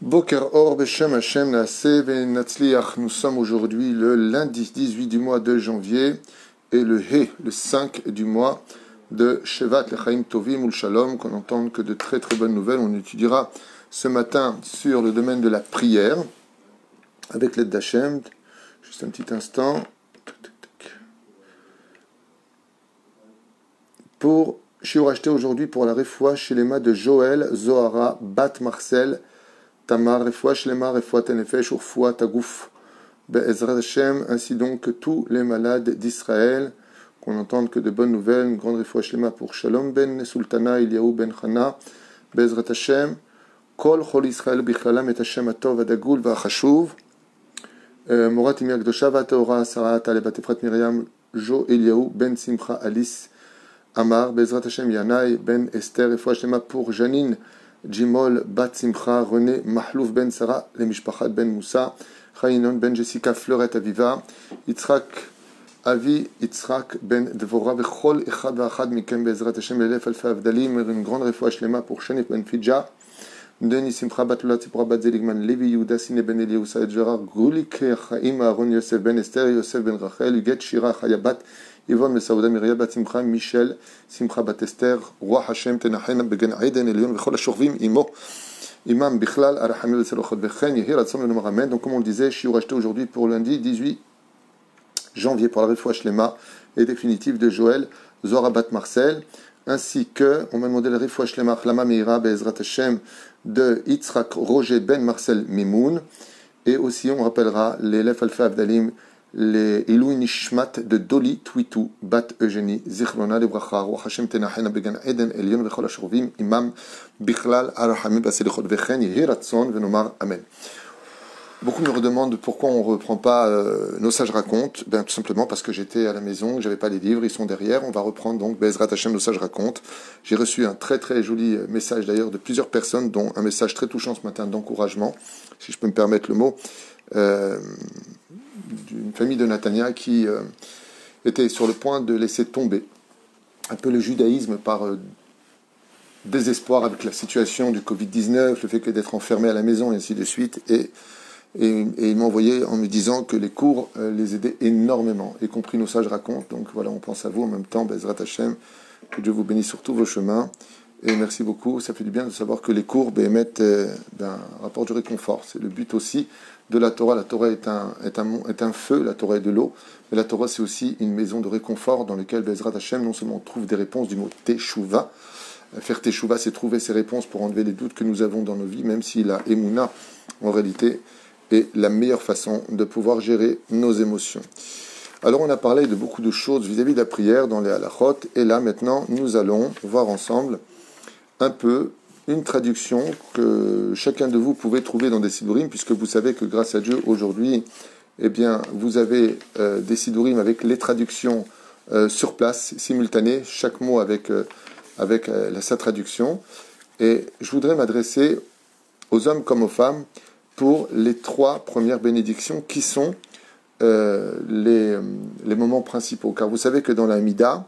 Boker Or Beshem Hashem Naaseh Ve'Natzliach. Nous sommes aujourd'hui le lundi 18 du mois de janvier et le 5 du mois de Shevat Lechaim Tovim Ul Shalom, qu'on n'entende que de très très bonnes nouvelles. On étudiera ce matin sur le domaine de la prière avec l'aide d'Hashem. Juste un petit instant. Pour Shiur acheté aujourd'hui pour la Refoua Shelema de Joël Zohara Bat Marcel Tamar Refoua Shelema Refoua Tenefesh Urfoua Tagouf Be'ezrat Hashem, ainsi donc que tous les malades d'Israël, qu'on n'entende que de bonnes nouvelles. Une grande Refoua Shelema pour Shalom ben Sultana Eliyahu ben Chana Be'ezrat Hashem Kol Chol Israël Bichlalam et Hashem Atov Adagul Va'achashuv Morat Imi Akdosha Va'Teora Sarah Talebat Efrat Miriam Jo Eliyahu ben Simcha Alice Amar, Bezrat Hashem Yanaï, Ben Esther, et Fouachlema pour Janine, Jimol, Bat Simcha, René, Mahlouf Ben Sarah, les Mishpachat Ben Moussa, Chayinon Ben Jessica, Fleuret Aviva, Yitzhak Avi, Yitzhak Ben Devora, Bechol, Echad Vachad, Mikem Bezrat Hashem, Elef Alfa Avdalim, une grande Fouachlema pour Shanif Ben Fidja, Denis Simcha, Batula, Tzipora, Bat Zeligman, Levi, Yehuda, Sine Ben Eliyahu, Saed Gérard, Gulik, Chaim, Aaron, Yosef Ben Esther, Yosef Ben Rachel, Uget, Shira, Chayabat, Yvonne Mesaouda, Myria Bat Simcha, Michel, Simcha Bat Esther, Roi Hashem, Tenachena, Began Aiden, Elion, Vechol Ashurvim, Imo, Imam Bichlal, Arachamil, Veselochot, Vechen, Yehir, Atzom, le nom Amen. Donc, comme on le disait, Shiur acheté aujourd'hui pour lundi 18 janvier pour la Refoua Shlema et définitive de Joël, Zohar Bat Marcel, ainsi que, on m'a demandé la Refoua Shlema, Chlama Meira, Be'ezrat Hashem, de Yitzhak Roger Ben Marcel Mimoun, et aussi on rappellera les Lef Alfa Avdalim, les Ilou Nishmat de Doli Twitou, Bat Eugénie, Zichrona de Bracha, Roi Hashem Tenachena Began Eden, Elion Vechol Ashurvim, Imam Bichlal, Arachamim Baselichot Vechen, Yehiratson, Venomar, Amen. Beaucoup me redemandent pourquoi on ne reprend pas Nos Sages Racontent. Ben, tout simplement parce que j'étais à la maison, je n'avais pas les livres, ils sont derrière. On va reprendre donc Be'ezrat Hashem Nos Sages Racontent. J'ai reçu un très très joli message d'ailleurs de plusieurs personnes, dont un message très touchant ce matin d'encouragement, si je peux me permettre le mot, d'une famille de Natania qui était sur le point de laisser tomber un peu le judaïsme par désespoir avec la situation du Covid-19, le fait que d'être enfermé à la maison et ainsi de suite. Et il m'a envoyé en me disant que les cours les aidaient énormément, y compris Nos Sages Racontent. Donc voilà, on pense à vous en même temps, Bezrat Hashem, que Dieu vous bénisse sur tous vos chemins. Et merci beaucoup, ça fait du bien de savoir que les cours rapportent du réconfort. C'est le but aussi de la Torah. La Torah est un feu, la Torah est de l'eau, mais la Torah c'est aussi une maison de réconfort dans laquelle Bezrat Hashem non seulement on trouve des réponses du mot Teshuvah. Faire Teshuvah, c'est trouver ces réponses pour enlever les doutes que nous avons dans nos vies, même si la Emouna, en réalité, est la meilleure façon de pouvoir gérer nos émotions. Alors on a parlé de beaucoup de choses vis-à-vis de la prière dans les halachot, et là maintenant nous allons voir ensemble un peu une traduction que chacun de vous pouvait trouver dans des sidurim, puisque vous savez que grâce à Dieu aujourd'hui, eh bien, vous avez des sidurim avec les traductions sur place, simultanées, chaque mot avec sa traduction. Et je voudrais m'adresser aux hommes comme aux femmes pour les 3 premières bénédictions qui sont les moments principaux. Car vous savez que dans la Mida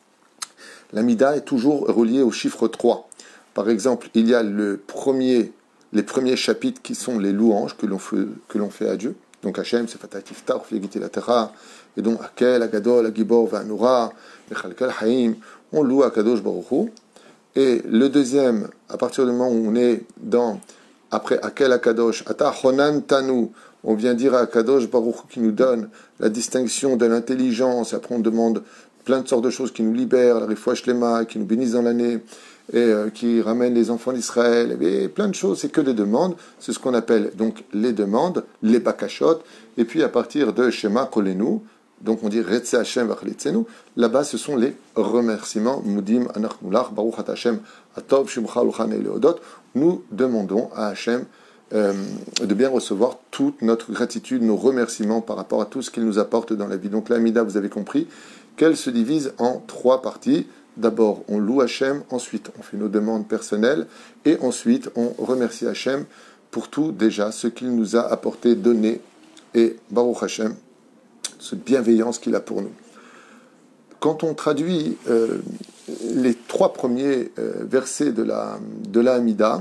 est toujours reliée au chiffre 3. Par exemple, il y a les premiers chapitres qui sont les louanges que l'on fait à Dieu. Donc Hashem, Sefatat Tiftar, Flegiti la Terra, et donc Akel, Agadol, Agibor, Vanura, Mechalkel Haïm, on loue Akadosh Baruch Hu. Et le deuxième, à partir du moment où on est après Akel Akadosh, Ata Honan Tanu, on vient dire à Akadosh Baruch Hu qui nous donne la distinction de l'intelligence, après on demande plein de sortes de choses qui nous libèrent, la Refoua Shlema, qui nous bénissent dans l'année, et qui ramène les enfants d'Israël, et plein de choses, c'est que des demandes, c'est ce qu'on appelle donc les demandes, les bakashot, et puis à partir de Shema Kolenu, donc on dit Retze Hashem Vachlitzenu, là-bas ce sont les remerciements, Mudim Anachnulach, Baruch Hashem, Atov, Shimcha Luchan et Leodot, nous demandons à Hashem de bien recevoir toute notre gratitude, nos remerciements par rapport à tout ce qu'il nous apporte dans la vie. Donc l'Amida, vous avez compris qu'elle se divise en 3 parties. D'abord, on loue Hashem, ensuite on fait nos demandes personnelles, et ensuite on remercie Hashem pour tout déjà ce qu'il nous a apporté, donné, et Baruch Hashem, cette bienveillance qu'il a pour nous. Quand on traduit les 3 premiers versets de la Hamida,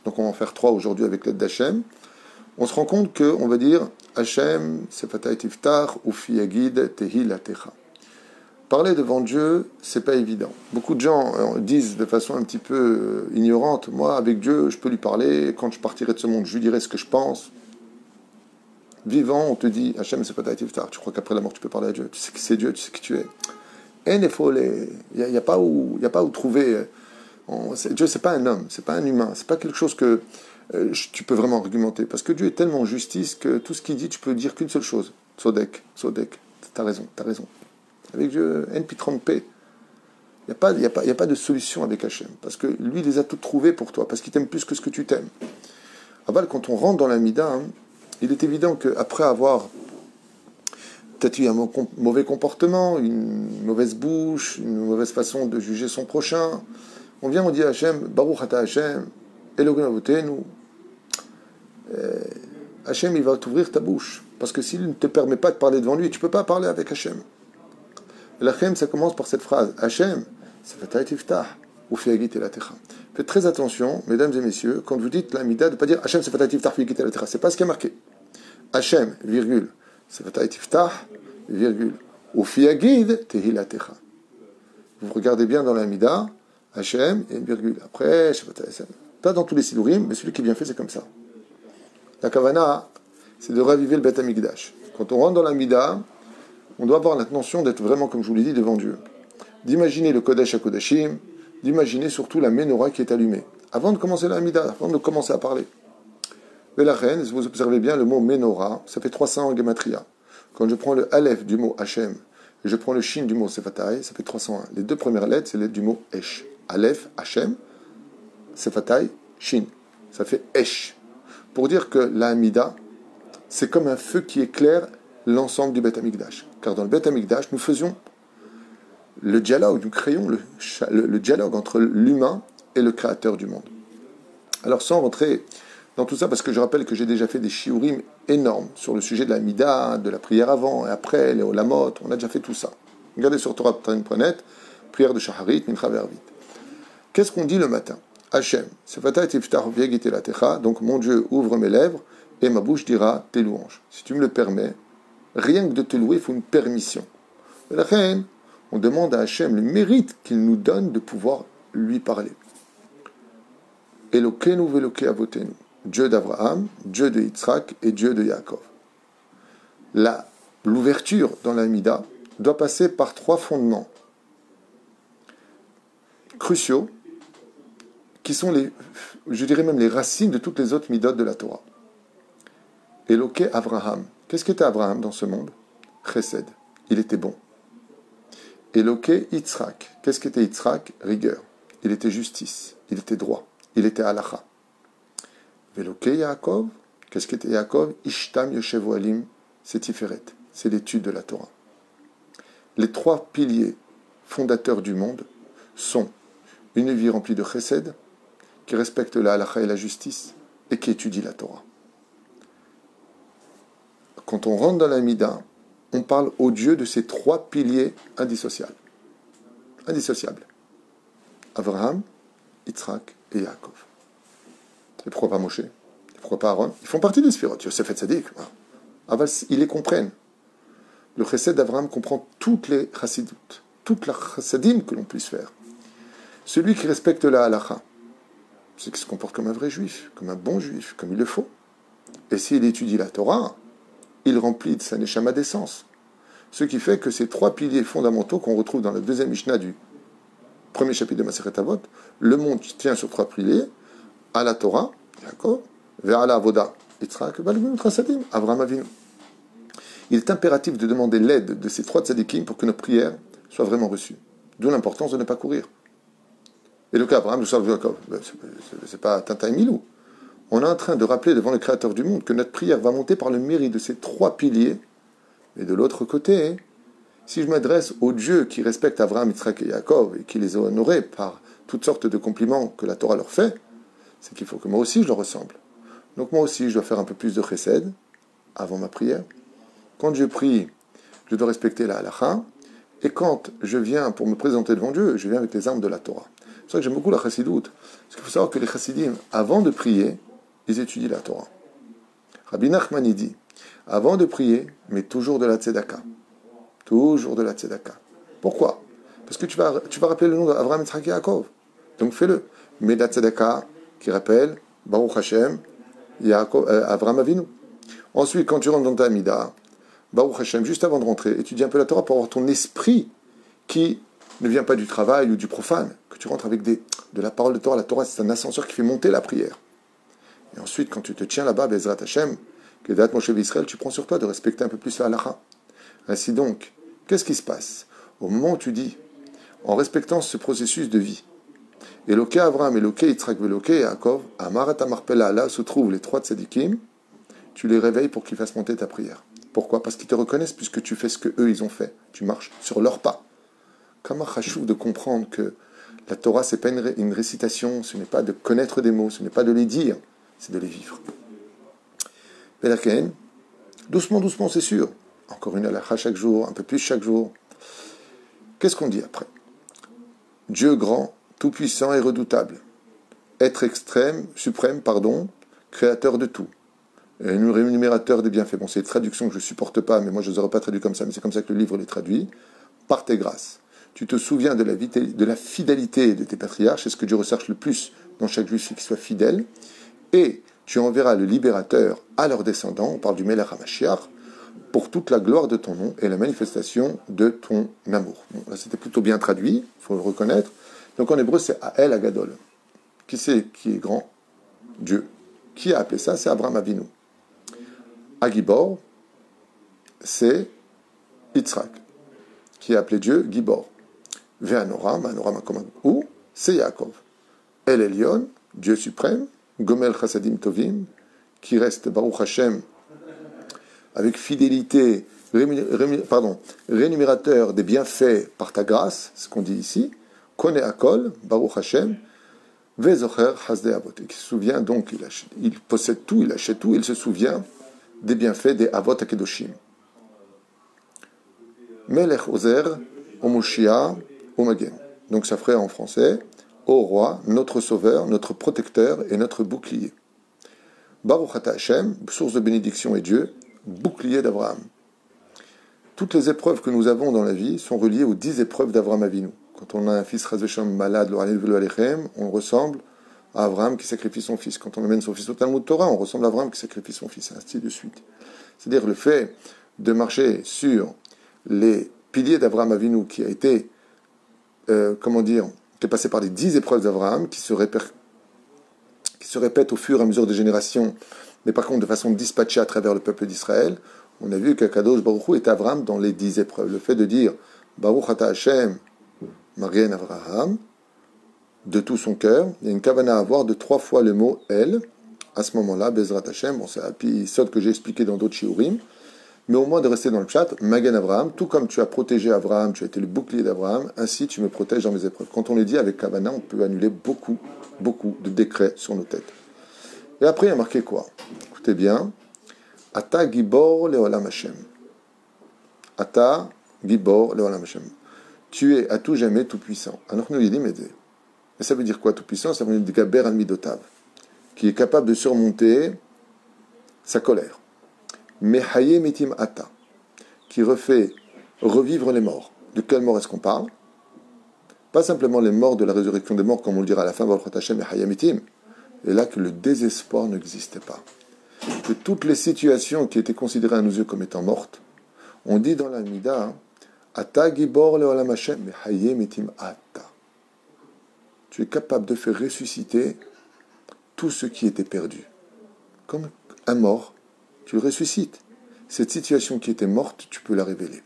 Donc on va en faire 3 aujourd'hui avec l'aide d'Hachem. On se rend compte qu'on va dire Hachem, Sefatay Tiftar, Ufi Yagid, Tehi Latecha. Parler devant Dieu, c'est pas évident. Beaucoup de gens disent de façon un petit peu ignorante, moi avec Dieu, je peux lui parler, quand je partirai de ce monde, je lui dirai ce que je pense. Vivant, on te dit Hachem, Sefatay Tiftar. Tu crois qu'après la mort, tu peux parler à Dieu? Tu sais que c'est Dieu, tu sais qui tu es. Et il n'y a pas où trouver. Dieu, c'est pas un homme, c'est pas un humain, c'est pas quelque chose que tu peux vraiment argumenter. Parce que Dieu est tellement justice que tout ce qu'il dit, tu peux dire qu'une seule chose. Sodek, t'as raison. Avec Dieu, en pitron paix. Il n'y a pas de solution avec Hachem. Parce que lui, il les a toutes trouvées pour toi. Parce qu'il t'aime plus que ce que tu t'aimes. Aval, quand on rentre dans la Mida, il est évident qu'après avoir peut-être eu un mauvais comportement, une mauvaise bouche, une mauvaise façon de juger son prochain, on vient, on dit à Hachem, Baruch ata Hachem, Eloheinu avotenu. Hachem, il va t'ouvrir ta bouche. Parce que s'il ne te permet pas de parler devant lui, tu ne peux pas parler avec Hachem. L'Hachem, ça commence par cette phrase. Hachem, Sefatay Tiftah, Ufi Yagid Elatecha. Faites très attention, mesdames et messieurs, quand vous dites la Mida, de ne pas dire Hachem, Sefatay Tiftah, Ufi Yagid Elatecha. Ce n'est pas ce qui est marqué. Hachem, virgule, Sefatay Tiftah, virgule, Ufi Yagid Elatecha. Vous regardez bien dans la Mida, Hachem, et une virgule. Après, pas dans tous les sidurim, mais celui qui est bien fait, c'est comme ça. La Kavana, c'est de raviver le Beth Amikdash. Quand on rentre dans la Mida, on doit avoir l'intention d'être vraiment, comme je vous l'ai dit, devant Dieu. D'imaginer le Kodesh HaKodashim, d'imaginer surtout la menorah qui est allumée. Avant de commencer la Mida, avant de commencer à parler. Mais la reine, si vous observez bien le mot menorah, ça fait 300 en Gematria. Quand je prends le Aleph du mot Hachem, et je prends le Shin du mot Sefatay, ça fait 301. Les 2 premières lettres, c'est les lettres du mot Esh. Aleph, Hachem, Sefatay, Shin. Ça fait Esh. Pour dire que la Hamida, c'est comme un feu qui éclaire l'ensemble du Beth Amikdash. Car dans le Beth Amikdash, nous faisions le dialogue, nous créons le dialogue entre l'humain et le créateur du monde. Alors sans rentrer dans tout ça, parce que je rappelle que j'ai déjà fait des shiurim énormes sur le sujet de la Mida, de la prière avant et après, les olamot, on a déjà fait tout ça. Regardez sur torah.net, prière de Shaharit, Mincha Vervit. Qu'est-ce qu'on dit le matin? Hachem, Sefatay Tiftah Ufi Yagid Elatecha, donc mon Dieu, ouvre mes lèvres et ma bouche dira tes louanges. Si tu me le permets, rien que de te louer, il faut une permission. Et la reine, on demande à Hachem le mérite qu'il nous donne de pouvoir lui parler. Elokeinu veloke avotenu, Dieu d'Abraham, Dieu de Yitzhak et Dieu de Yaakov. L'ouverture dans la Mida doit passer par 3 fondements cruciaux qui sont je dirais même les racines de toutes les autres Midot de la Torah. Eloke Abraham. Qu'est-ce qu'était Abraham dans ce monde? Chesed. Il était bon. Eloke Yitzhak. Qu'est-ce qu'était Yitzhak? Rigueur. Il était justice. Il était droit. Il était halacha. Veloke Yaakov. Qu'est-ce qu'était Yaakov? Ishtam Yoshev Ohalim. C'est Tiferet. C'est l'étude de la Torah. Les 3 piliers fondateurs du monde sont une vie remplie de chesed, qui respecte la halacha et la justice, et qui étudie la Torah. Quand on rentre dans la Mida, on parle au Dieu de ces 3 piliers indissociables. Indissociables. Abraham, Yitzhak et Yaakov. Et pourquoi pas Moshe? Et pourquoi pas Aaron? Ils font partie des Sphirot. Yosef et Tzadik. Ils les comprennent. Le chesed d'Abraham comprend toutes les chassidoutes, toute la chassidim que l'on puisse faire. Celui qui respecte la halacha, c'est qu'il se comporte comme un vrai juif, comme un bon juif, comme il le faut. Et s'il étudie la Torah, il remplit de sa neshama d'essence. Ce qui fait que ces 3 piliers fondamentaux qu'on retrouve dans la 2e Mishnah du 1er chapitre de Masechet Avot, le monde tient sur 3 piliers, à la Torah, Yaakov, vers la Avoda, Yitzhak, Avraham Avinu. Il est impératif de demander l'aide de ces 3 tzadikim pour que nos prières soient vraiment reçues. D'où l'importance de ne pas courir. Et le cas Abraham, nous sommes Yaakov. C'est pas Tintin et Milou. On est en train de rappeler devant le Créateur du monde que notre prière va monter par le mérite de ces 3 piliers. Mais de l'autre côté, si je m'adresse au Dieu qui respecte Abraham, Yitzhak et Yaakov et qui les a honorés par toutes sortes de compliments que la Torah leur fait, c'est qu'il faut que moi aussi je leur ressemble. Donc moi aussi je dois faire un peu plus de chesed avant ma prière. Quand je prie, je dois respecter la halacha. Et quand je viens pour me présenter devant Dieu, je viens avec les armes de la Torah. pour ça que j'aime beaucoup la chassidoute. Parce qu'il faut savoir que les chassidim, avant de prier, ils étudient la Torah. Rabbi Nachman, il dit, avant de prier, mais toujours de la tzedaka. Toujours de la tzedaka. Pourquoi? Parce que tu vas rappeler le nom d'Avraham, Yitzhak et Yaakov. Donc fais-le. Mais de la tzedaka, qui rappelle Baruch Hashem, Avraham Avinu. Ensuite, quand tu rentres dans ta Amida, Baruch Hashem, juste avant de rentrer, étudie un peu la Torah pour avoir ton esprit qui ne vient pas du travail ou du profane, que tu rentres avec de la parole de Torah. La Torah, c'est un ascenseur qui fait monter la prière. Et ensuite, quand tu te tiens là-bas, Bezrat Hashem, que date Moshe Israël, tu prends sur toi de respecter un peu plus la halacha. Ainsi donc, qu'est-ce qui se passe? Au moment où tu dis, en respectant ce processus de vie, Eloké Avraham, Eloké Yitzhak, Eloké Yaakov, Amarat Amarpela, là se trouvent les trois tzadikim, tu les réveilles pour qu'ils fassent monter ta prière. Pourquoi? Parce qu'ils te reconnaissent puisque tu fais ce que eux ils ont fait. Tu marches sur leurs pas. Comment chachou de comprendre que la Torah, c'est pas une récitation, ce n'est pas de connaître des mots, ce n'est pas de les dire, c'est de les vivre. Belaken, doucement, doucement, c'est sûr. Encore une halakha chaque jour, un peu plus chaque jour. Qu'est-ce qu'on dit après? Dieu grand, tout-puissant et redoutable. Être extrême, suprême, créateur de tout. Et rémunérateur des bienfaits. Bon, c'est une traduction que je ne supporte pas, mais moi je ne les aurais pas traduits comme ça, mais c'est comme ça que le livre les traduit. Par tes grâces. Tu te souviens de la fidélité de tes patriarches, c'est ce que Dieu recherche le plus dans chaque juif, c'est qu'il soit fidèle. Et tu enverras le libérateur à leurs descendants, on parle du Melech HaMashiach, pour toute la gloire de ton nom et la manifestation de ton amour. Bon, là, c'était plutôt bien traduit, il faut le reconnaître. Donc en hébreu, c'est Ael Agadol. Qui c'est qui est grand? Dieu. Qui a appelé ça? C'est Abraham Avinu. Agibor, c'est Yitzhak, qui a appelé Dieu Gibor. Ve'anoram, où? C'est Yaakov. El Elyon, Dieu suprême, Gomel Chassadim Tovim, qui reste Baruch Hashem avec fidélité, rémunérateur des bienfaits par ta grâce, ce qu'on dit ici, Kone Akol, Baruch Hashem, Vezocher Hasdei Avot, et qui se souvient donc, il possède tout, il achète tout, il se souvient des bienfaits des Avot Akedoshim. Melech Ozer, Omoshia, Omagen. Donc ça ferait en français, ô roi, notre sauveur, notre protecteur et notre bouclier. Baruch Ata Hashem, source de bénédiction et Dieu, bouclier d'Abraham. Toutes les épreuves que nous avons dans la vie sont reliées aux 10 épreuves d'Abraham Avinu. Quand on a un fils Chazvesham malade, on ressemble à Abraham qui sacrifie son fils. Quand on amène son fils au Talmud Torah, on ressemble à Abraham qui sacrifie son fils, ainsi de suite. C'est-à-dire le fait de marcher sur les piliers d'Abraham Avinu qui a été, qui est passé par les 10 épreuves d'Abraham, qui se répètent au fur et à mesure des générations, mais par contre de façon dispatchée à travers le peuple d'Israël. On a vu qu'Akadosh Baruch Hu est Abraham dans les 10 épreuves. Le fait de dire Baruch Ata Hashem, Magen Avraham, de tout son cœur, il y a une kavana à avoir de 3 fois le mot El, à ce moment-là, Bezrat Hashem, bon, c'est un épisode que j'ai expliqué dans d'autres shiurim, mais au moins de rester dans le chat, Magen Avraham, tout comme tu as protégé Abraham, tu as été le bouclier d'Abraham, ainsi tu me protèges dans mes épreuves. Quand on les dit avec kavana, on peut annuler beaucoup de décrets sur nos têtes. Et après, il y a marqué quoi? Écoutez bien. Ata Gibor Leolam Hashem. Ata Gibor Leolam Hashem. Tu es à tout jamais tout puissant. Alors nous, il dit, mais ça veut dire quoi tout puissant? Ça veut dire Gaber al Midotav, qui est capable de surmonter sa colère. Mehaye Mitim Ata, qui refait revivre les morts. De quelle mort est-ce qu'on parle? Pas simplement les morts de la résurrection des morts, comme on le dira à la fin, Baruch Hashem et Hayamitim. Et là que le désespoir n'existait pas. Que toutes les situations qui étaient considérées à nos yeux comme étant mortes, on dit dans la Mida, Ata Gibor Leolam Hashem, mais Hayamitim Ata. Tu es capable de faire ressusciter tout ce qui était perdu. Comme un mort, tu le ressuscites. Cette situation qui était morte, tu peux la révéler.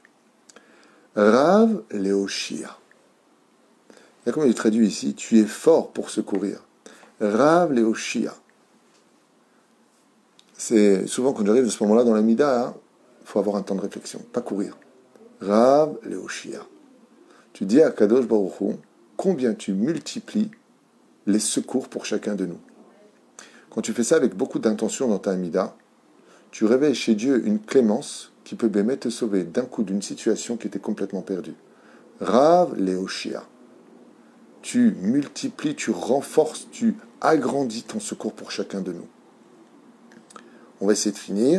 Rav Leoshia. Et comme il est traduit ici, tu es fort pour secourir. Rav Leoshia. C'est souvent quand j'arrive à ce moment-là dans la Mida, il faut avoir un temps de réflexion, pas courir. Rav Leoshia. Tu dis à Kadosh Baruch Hu, combien tu multiplies les secours pour chacun de nous. Quand tu fais ça avec beaucoup d'intention dans ta Amida, tu réveilles chez Dieu une clémence qui peut même te sauver d'un coup d'une situation qui était complètement perdue. Rav Leoshia. tu multiplies, tu renforces, tu agrandis ton secours pour chacun de nous. On va essayer de finir.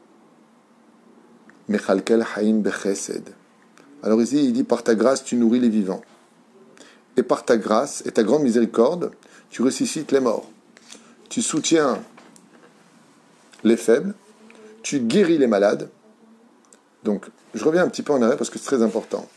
Mechalkel haim bechesed. Alors ici, il dit, par ta grâce, tu nourris les vivants. Et par ta grâce et ta grande miséricorde, tu ressuscites les morts. Tu soutiens les faibles, tu guéris les malades. Donc, je reviens un petit peu en arrière parce que c'est très important.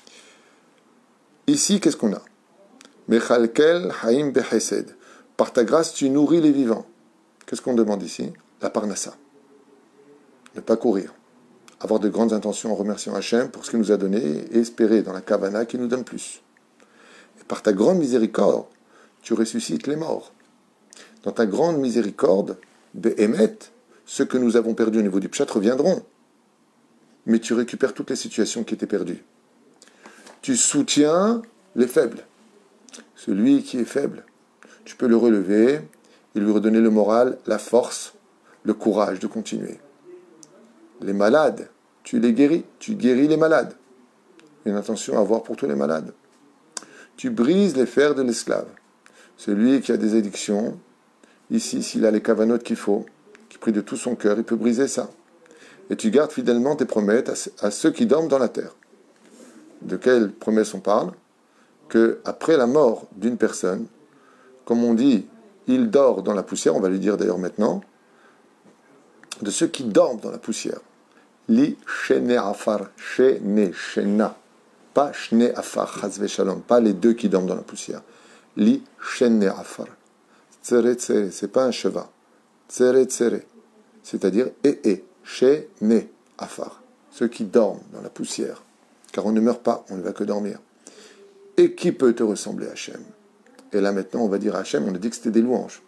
Ici, qu'est-ce qu'on a? Mechalkel haim bechesed. Par ta grâce, tu nourris les vivants. Qu'est-ce qu'on demande ici? La parnassa. Ne pas courir. Avoir de grandes intentions en remerciant Hachem pour ce qu'il nous a donné et espérer dans la kavana qu'il nous donne plus. Et par ta grande miséricorde, tu ressuscites les morts. Dans ta grande miséricorde, Be'emet, ceux que nous avons perdus au niveau du pshat reviendront. Mais tu récupères toutes les situations qui étaient perdues. Tu soutiens les faibles. Celui qui est faible, tu peux le relever et lui redonner le moral, la force, le courage de continuer. Les malades, tu les guéris, tu guéris les malades. Une attention à avoir pour tous les malades. Tu brises les fers de l'esclave. Celui qui a des addictions, ici, s'il a les cavanotes qu'il faut, qui prie de tout son cœur, il peut briser ça. Et tu gardes fidèlement tes promesses à ceux qui dorment dans la terre. De quelles promesses on parle? Que après la mort d'une personne, comme on dit, il dort dans la poussière, on va lui dire d'ailleurs maintenant, de ceux qui dorment dans la poussière. Li shene afar, shene, shena. Pas shne afar, chazve shalom, pas les deux qui dorment dans la poussière. Li shene afar. Tsere tsere, c'est pas un cheva. Tsere tsere, c'est-à-dire shene afar. Ceux qui dorment dans la poussière. Car on ne meurt pas, on ne va que dormir. Et qui peut te ressembler à Hachem? Et là maintenant, on va dire à Hachem, on a dit que c'était des louanges.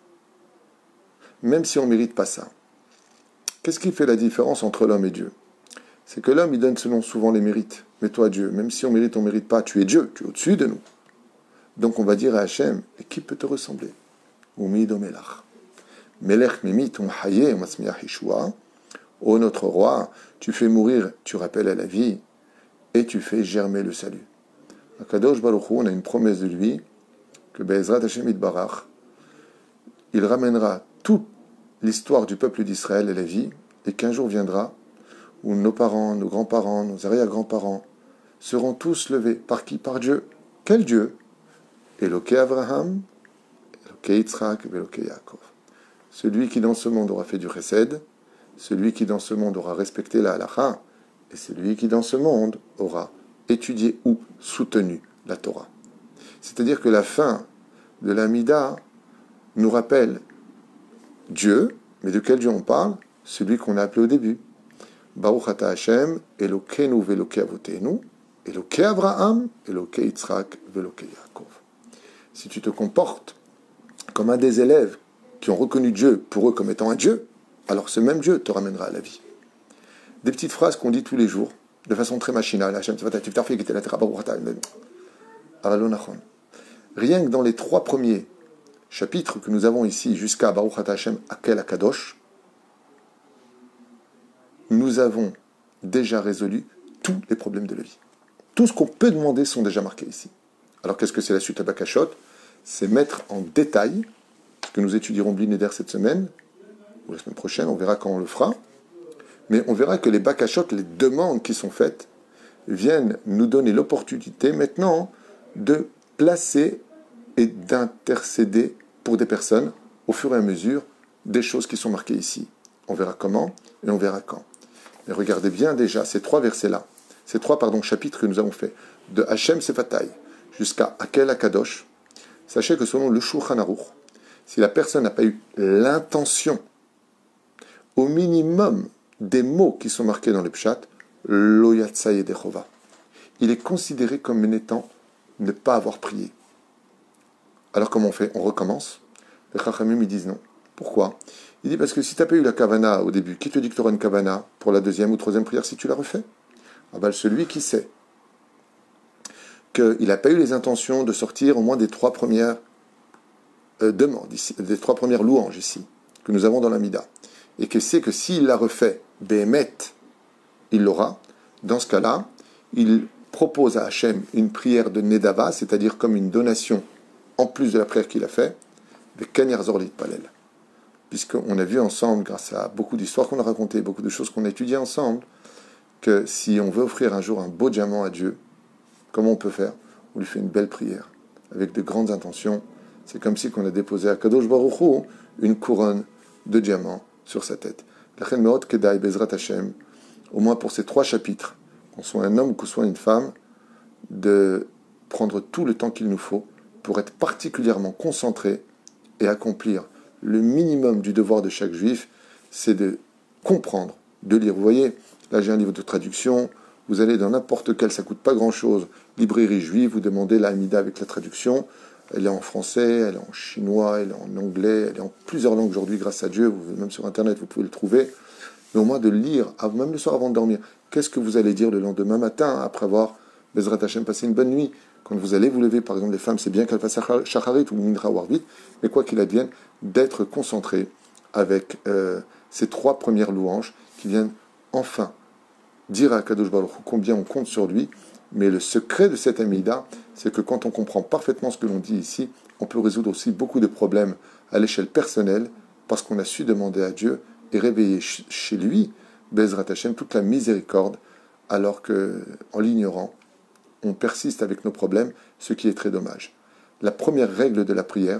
Même si on ne mérite pas ça. Qu'est-ce qui fait la différence entre l'homme et Dieu? C'est que l'homme, il donne selon souvent les mérites. Mais toi, Dieu, même si on ne mérite pas, tu es Dieu, tu es au-dessus de nous. Donc on va dire à Hachem, et qui peut te ressembler? Umido melach. Melech mimi ton haye masmiach Yeshua. Ô notre roi, tu fais mourir, tu rappelles à la vie, et tu fais germer le salut. À Kadosh Baruch Hu, on a une promesse de lui, que Be'ezrat Hashem Yitbarach, il ramènera toute l'histoire du peuple d'Israël à la vie, et qu'un jour viendra où nos parents, nos grands-parents, nos arrière-grands-parents seront tous levés. Par qui? Par Dieu. Quel Dieu? Eloké Abraham, Eloké Yitzhak, Eloké Yaakov. Celui qui dans ce monde aura fait du chesed, celui qui dans ce monde aura respecté la halacha, et celui qui dans ce monde aura étudié ou soutenu la Torah. C'est-à-dire que la fin de l'Amida nous rappelle Dieu, mais de quel Dieu on parle? Celui qu'on a appelé au début. Baruch ata Hashem, Elokeinu ve'Eloke avotenu, Eloke Abraham, Eloke Yitzhak ve'Eloke Yaakov. Si tu te comportes comme un des élèves qui ont reconnu Dieu pour eux comme étant un Dieu, alors ce même Dieu te ramènera à la vie. Des petites phrases qu'on dit tous les jours, de façon très machinale. Rien que dans les 3 premiers chapitres que nous avons ici, jusqu'à Baruch ata Hashem Akel Akadosh, nous avons déjà résolu tous les problèmes de la vie. Tout ce qu'on peut demander sont déjà marqués ici. Alors qu'est-ce que c'est la suite à Bakashot? C'est mettre en détail, ce que nous étudierons Bli Neder cette semaine, ou la semaine prochaine, on verra quand on le fera, mais on verra que les Bakashot, les demandes qui sont faites, viennent nous donner l'opportunité maintenant de placer et d'intercéder pour des personnes, au fur et à mesure, des choses qui sont marquées ici. On verra comment et on verra quand. Mais regardez bien déjà ces 3 versets-là, ces 3 chapitres que nous avons faits, de Hachem Sefatai jusqu'à Akel Akadosh. Sachez que selon le Shulchan Aruch, si la personne n'a pas eu l'intention, au minimum des mots qui sont marqués dans le Pshat, Lo Yatsa Yedechova, il est considéré comme n'étant ne pas avoir prié. Alors comment on fait? On recommence? Les Chachamim, ils disent non. Pourquoi? Il dit parce que si tu n'as pas eu la kavana au début, qui te dit que tu auras une kavana pour la 2e ou 3e prière si tu la refais? Ah ben, celui qui sait qu'il n'a pas eu les intentions de sortir au moins des 3 premières demandes, ici, des 3 premières louanges ici, que nous avons dans la Mida, et que c'est que s'il la refait, Béhémet, il l'aura, dans ce cas-là, il propose à Hachem une prière de Nedava, c'est-à-dire comme une donation en plus de la prière qu'il a fait, de Kenyer Zorlit Palel. Puisqu'on a vu ensemble, grâce à beaucoup d'histoires qu'on a racontées, beaucoup de choses qu'on a étudiées ensemble, que si on veut offrir un jour un beau diamant à Dieu, comment on peut faire? On lui fait une belle prière, avec de grandes intentions. C'est comme si on a déposé à Kadosh Baruch Hu une couronne de diamants sur sa tête. Lachen Meot Kedai Bezrat Hashem, au moins pour ces 3 chapitres, qu'on soit un homme ou qu'on soit une femme, de prendre tout le temps qu'il nous faut pour être particulièrement concentré et accomplir le minimum du devoir de chaque juif, c'est de comprendre, de lire. Vous voyez, là j'ai un livre de traduction, vous allez dans n'importe quel, ça coûte pas grand-chose, librairie juive, vous demandez la Hamida avec la traduction, elle est en français, elle est en chinois, elle est en anglais, elle est en plusieurs langues aujourd'hui grâce à Dieu, même sur Internet vous pouvez le trouver, mais au moins de lire, même le soir avant de dormir, qu'est-ce que vous allez dire le lendemain matin, après avoir, Bezrat Hashem, passé une bonne nuit. Quand vous allez vous lever, par exemple les femmes, c'est bien qu'elles fassent Shacharit ou Mincha ou Arvit, mais quoi qu'il advienne, d'être concentré avec ces 3 premières louanges qui viennent enfin dire à Kadosh Baruch Hu combien on compte sur lui. Mais le secret de cette Amida, c'est que quand on comprend parfaitement ce que l'on dit ici, on peut résoudre aussi beaucoup de problèmes à l'échelle personnelle parce qu'on a su demander à Dieu et réveiller chez lui, Bezrat Hashem, toute la miséricorde, alors qu'en l'ignorant, on persiste avec nos problèmes, ce qui est très dommage. La première règle de la prière,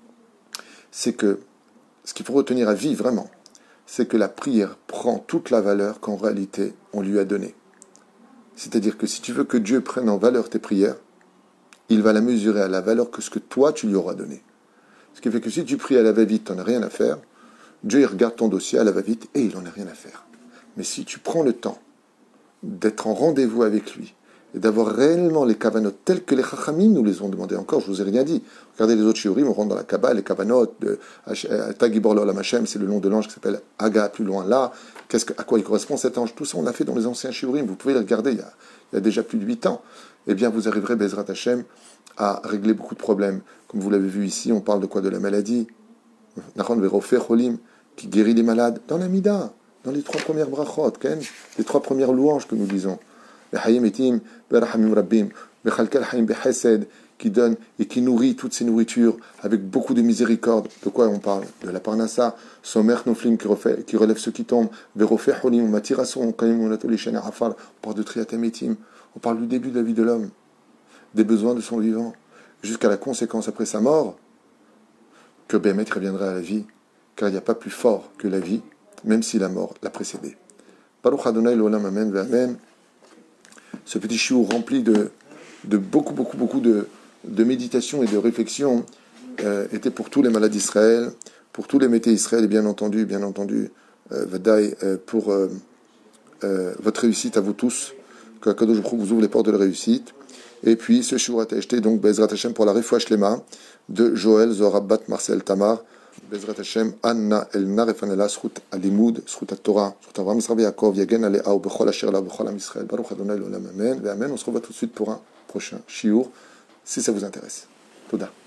c'est que, ce qu'il faut retenir à vie vraiment, c'est que la prière prend toute la valeur qu'en réalité on lui a donnée. C'est-à-dire que si tu veux que Dieu prenne en valeur tes prières, il va la mesurer à la valeur que ce que toi tu lui auras donné. Ce qui fait que si tu pries à la va-vite, tu n'en as rien à faire, Dieu il regarde ton dossier à la va-vite et il n'en a rien à faire. Mais si tu prends le temps d'être en rendez-vous avec lui, et d'avoir réellement les kavanot tels que les chachamim nous les ont demandé. Encore, je ne vous ai rien dit. Regardez les autres shiurim, on rentre dans la Kabbale, les kavanot, Tagibor L'Olam Hashem, c'est le nom de l'ange qui s'appelle Aga, plus loin là. À quoi il correspond cet ange? Tout ça, on a fait dans les anciens shiurim. Vous pouvez les regarder, il y a déjà plus de 8 ans. Eh bien, vous arriverez, Bezrat Hashem, à régler beaucoup de problèmes. Comme vous l'avez vu ici, on parle de quoi? De la maladie. Nachon Verofe Cholim, qui guérit les malades. Dans la Mida, dans les 3 premières brachot, les 3 premières louanges que nous disons. Qui donne et qui nourrit toutes ces nourritures avec beaucoup de miséricorde. De quoi on parle? De la parnassa, Somer Noflim qui relève ceux qui tombent, Verofeh Holim, Matirasson, on parle de Triatametim, on parle du début de la vie de l'homme, des besoins de son vivant, jusqu'à la conséquence après sa mort, que Bémet reviendra à la vie, car il n'y a pas plus fort que la vie, même si la mort l'a précédé. Baruch Adonai l'olam amen ve amen. Ce petit shiur rempli de beaucoup de méditation et de réflexion était pour tous les malades d'Israël, pour tous les métés d'Israël et bien entendu, Vadaï, pour votre réussite à vous tous, que Kadosh Baruch Hu vous ouvre les portes de la réussite. Et puis ce shiur a été acheté donc Bezrat Hashem pour la Refoua Shlema de Joël Zorabat Marcel Tamar. Bezrat Hashem, Anna Elna Refanela, Srut Alimud, Srut Torah, Srut Avram Israël Yaakov, Yagen Alea, ou Bechol Asher La, Bechol Am Israël, Baruch Adonai L'Olam Amen, et Amen. On se revoit tout de suite pour un prochain shiur, si ça vous intéresse. Toda.